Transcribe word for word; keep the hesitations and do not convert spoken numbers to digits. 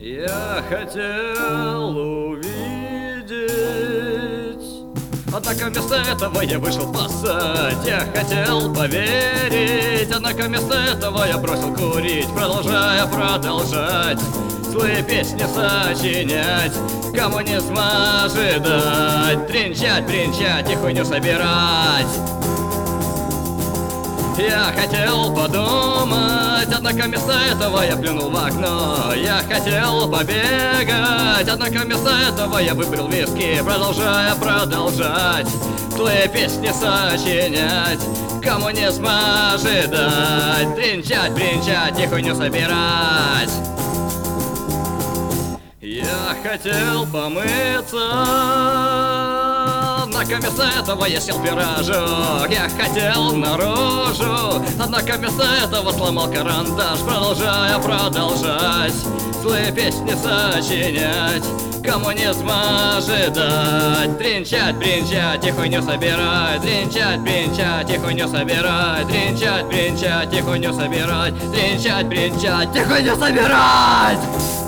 Я хотел увидеть, однако вместо этого я вышел спасать. Я хотел поверить, однако вместо этого я бросил курить, продолжая продолжать злые песни сочинять, коммунизм ожидать, тринчать, тринчать и хуйню собирать. Я хотел подумать, однако вместо этого я плюнул в окно. Я хотел побегать, однако вместо этого я выбрал виски, продолжая продолжать злые песни сочинять, коммунизм ожидать, тринчать, тринчать и хуйню собирать. Я хотел помыться, однако вместо этого я сел в пирожок. Я хотел наружу, однако вместо этого сломал карандаш, продолжая продолжать злые песни сочинять, коммунизм ожидать, тринчать, тринчать и хуйню собирать, тринчать, тринчать и хуйню собирать, тринчать, тринчать и хуйню собирать, тринчать, тринчать и хуйню собирать.